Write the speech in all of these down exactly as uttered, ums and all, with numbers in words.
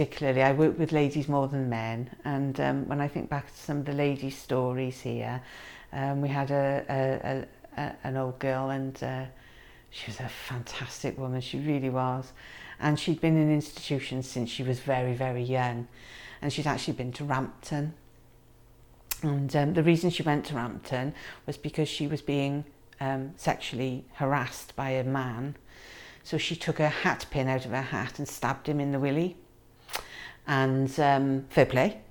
Particularly, I work with ladies more than men, and um, when I think back to some of the ladies' stories here, um, we had a, a, a, a an old girl, and uh, she was a fantastic woman. She really was, and she'd been in institutions since she was very, very young, and she'd actually been to Rampton. And um, the reason she went to Rampton was because she was being um, sexually harassed by a man. So she took a hat pin out of her hat and stabbed him in the willy. And um, fair play,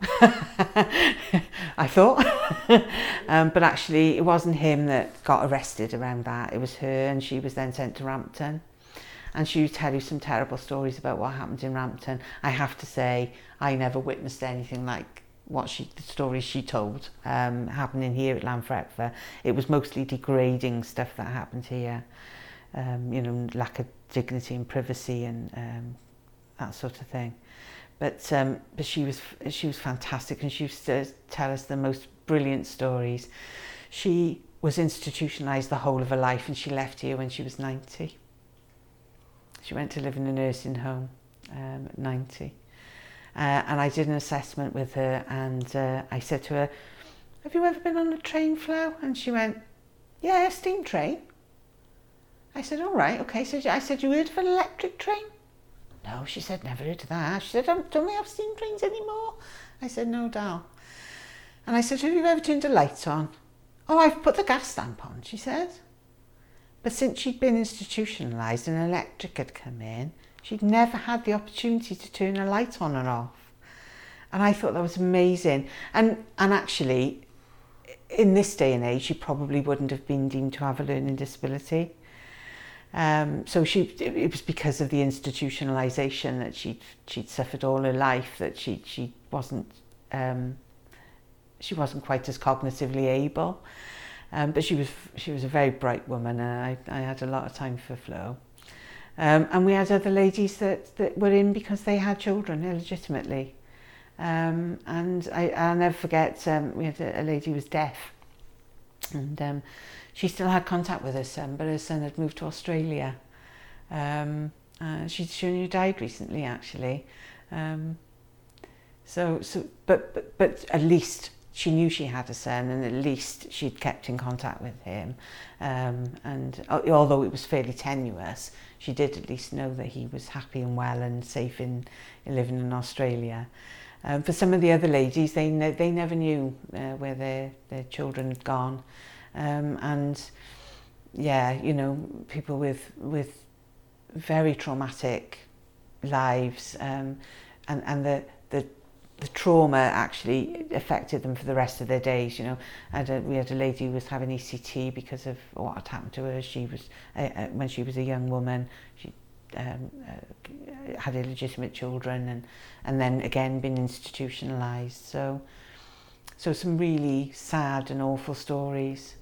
I thought. um, but actually it wasn't him that got arrested around that, it was her, and she was then sent to Rampton. And she would tell you some terrible stories about what happened in Rampton. I have to say, I never witnessed anything like what she, the stories she told um, happening here at Llanfrecvre. It was mostly degrading stuff that happened here. Um, you know, lack of dignity and privacy and um, that sort of thing. But um, but she was she was fantastic, and she used to tell us the most brilliant stories. She was institutionalised the whole of her life, and she left here when she was ninety. She went to live in a nursing home um, at ninety. Uh, and I did an assessment with her, and uh, I said to her, "Have you ever been on a train, Flo?" And she went, "Yeah, a steam train." I said, "All right, okay." So I said, "You heard of an electric train?" "No," she said, "never heard of that." She said, "Don't, don't we have steam trains anymore?" I said, "No, Dal." And I said, "Have you ever turned a light on?" "Oh, I've put the gas stamp on," she said. But since she'd been institutionalised and electric had come in, she'd never had the opportunity to turn a light on and off. And I thought that was amazing. And, and actually, in this day and age, she probably wouldn't have been deemed to have a learning disability. Um, so she, it was because of the institutionalisation that she'd, she'd suffered all her life that she, she wasn't um, she wasn't quite as cognitively able. Um, but she was she was a very bright woman, and I, I had a lot of time for Flo. Um, and we had other ladies that, that were in because they had children illegitimately. Um, and I, I'll never forget, um, we had a, a lady who was deaf, and um, she still had contact with her son, but her son had moved to Australia. Um, uh, she, she only died recently, actually. Um, so, so, but, but, but at least she knew she had a son, and at least she'd kept in contact with him. Um, and although it was fairly tenuous, she did at least know that he was happy and well and safe in, in living in Australia. Um, for some of the other ladies, they ne they never knew uh, where their, their children had gone. Um, and yeah, you know, people with, with very traumatic lives, um, and, and the, the the trauma actually affected them for the rest of their days. You know, had a, we had a lady who was having E C T because of what had happened to her. She was uh, uh, when she was a young woman. She um, uh, had illegitimate children, and and then again been institutionalised. So, so some really sad and awful stories.